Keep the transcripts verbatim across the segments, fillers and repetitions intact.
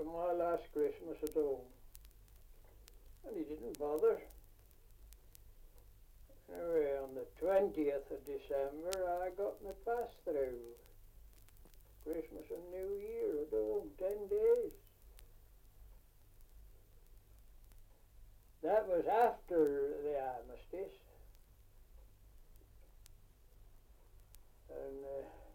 my last Christmas at home. And he didn't bother. Anyway, on the twentieth of December, I got my pass through. Christmas and New Year at home, ten days. That was after the armistice. And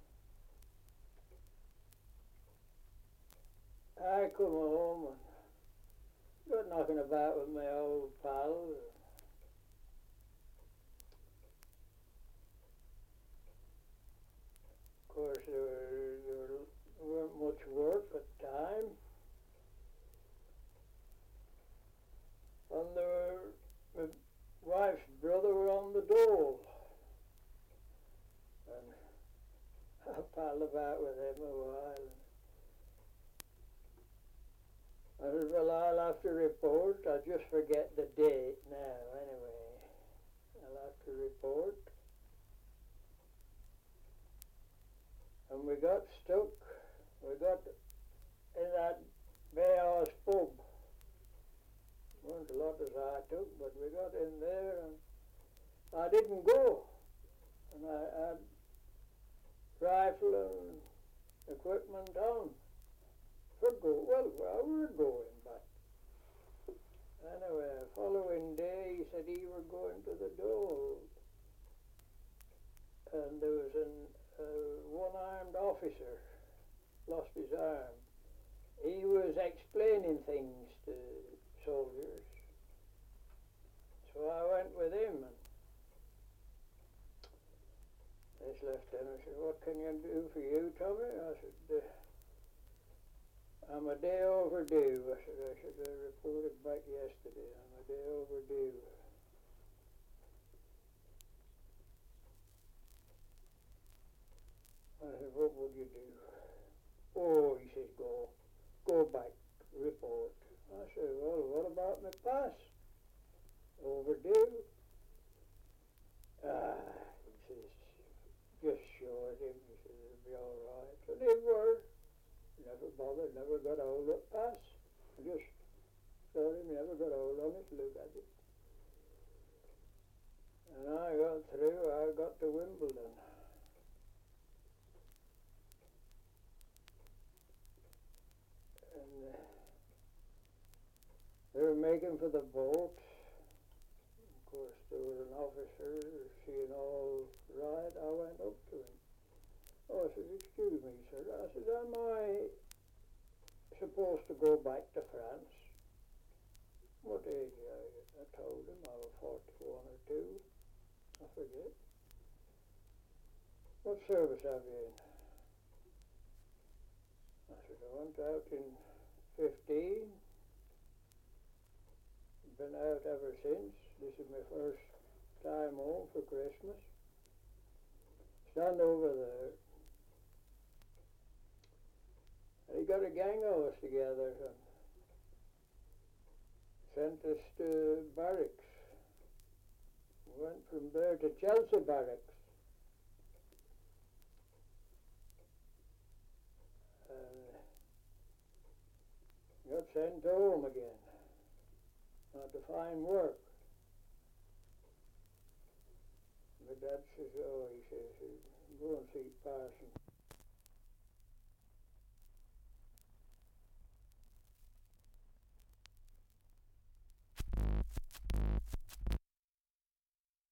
uh, I come home and got knocking about with my old pal. Of course, there, were, there weren't much work at the time. And there were, my wife's brother were on the dole. And I palled about with him a while. I said, well, I'll have to report. I just forget the date now, anyway. I'll have to report. And we got stuck. We got in that Bay House pub. Weren't a lot as I took, but we got in there and I didn't go. And I had rifle and equipment on. For go well, well, we were going, but anyway, following day he said he were going to the dole. And there was an uh, one-armed officer, lost his arm. He was explaining things to soldiers. So I went with him, and this lieutenant said, what can you do for you, Tommy? I said, uh, I'm a day overdue. I said, I should have reported back yesterday. I'm a day overdue. I said, what would you do? Oh, he says, go. Go back, report. I said, well, what about my pass? Overdue? Ah, he says, just short him. He says, it'll be all right. So they were. Never bothered, never got hold of pass. Just showed him, never got hold of it, look at it. And I got through, I got to Wimbledon. And uh, they were making for the boat. Of course, there was an officer, seeing all right, I went up to him. Oh, I said, excuse me, sir. I said, am I supposed to go back to France? What age are you? I told him I was forty-one or two. I forget. What service have you in? I said, I went out in fifteen. Been out ever since. This is my first time home for Christmas. Stand over there. He got a gang of us together and sent us to barracks. We went from there to Chelsea barracks. And got sent home again. Not to find work. My dad says, oh, he says, go and see Parson.